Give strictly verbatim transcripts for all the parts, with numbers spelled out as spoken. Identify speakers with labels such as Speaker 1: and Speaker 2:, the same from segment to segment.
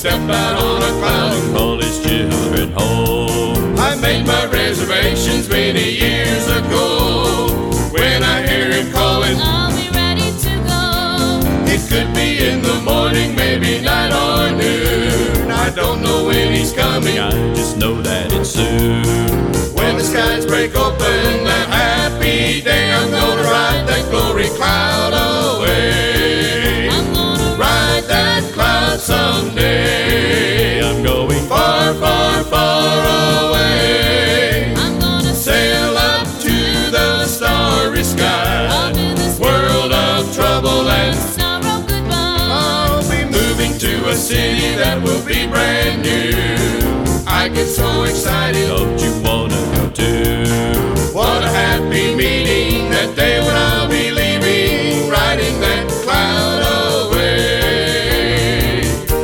Speaker 1: step out on a cloud and call his children home. I made my reservations many years ago. When I hear him calling,
Speaker 2: I'll be ready to go.
Speaker 1: it could be in the morning, maybe night or noon. I don't know when he's coming, I just know that it's soon. When the skies break open that happy day, I'm gonna ride that glory cloud away.
Speaker 2: I'm gonna
Speaker 1: Ride that cloud someday. I'm going far, far, far away.
Speaker 2: I'm gonna
Speaker 1: Sail up to the starry sky.
Speaker 2: I'll do this
Speaker 1: World of trouble and
Speaker 2: sorrow goodbye.
Speaker 1: I'll be moving to a city that will be brand new. I get so excited, don't you wanna go too? What a happy meeting that day when I'll be leaving, riding that cloud away.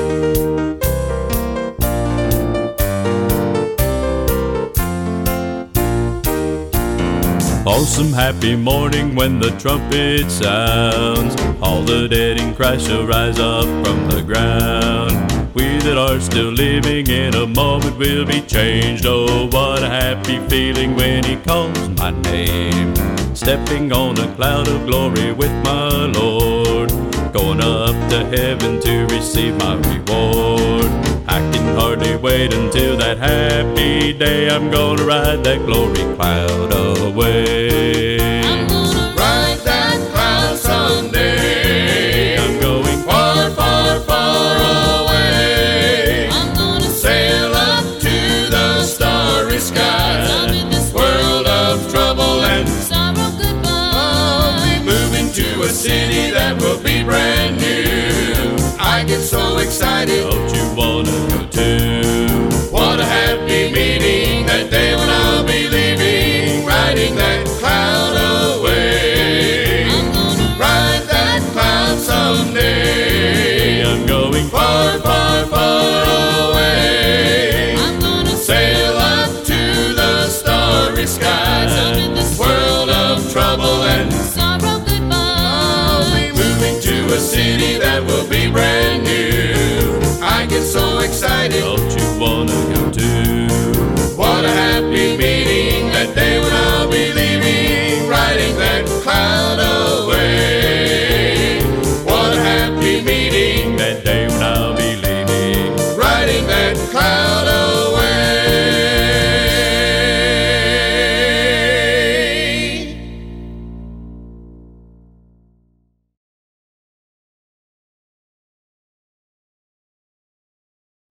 Speaker 1: Awesome happy morning when the trumpet sounds. All the dead in Christ shall rise up from the ground. We that are still living in a moment will be changed. Oh, what a happy feeling when he calls my name. Stepping on a cloud of glory with my Lord. Going up to heaven to receive my reward. I can hardly wait until that happy day. I'm gonna ride that glory cloud away.
Speaker 2: I'm gonna
Speaker 1: Ride that cloud someday. I'm going far, far, far away.
Speaker 2: I'm gonna
Speaker 1: Sail up to the starry
Speaker 2: I'll
Speaker 1: sky.
Speaker 2: do this
Speaker 1: World of trouble and
Speaker 2: sorrow goodbye.
Speaker 1: I'll be moving to a city that will be brand new. I get so excited, don't you wanna go too? What a happy meeting that day when I'll be leaving, riding that cloud away.
Speaker 2: I'm gonna
Speaker 1: Ride that cloud someday. I'm going far, far, far away.
Speaker 2: I'm gonna
Speaker 1: Sail up to the starry sky. World of trouble and
Speaker 2: sorrow
Speaker 1: I'll
Speaker 2: goodbye.
Speaker 1: be moving to a city that will be brand new. I get so excited, don't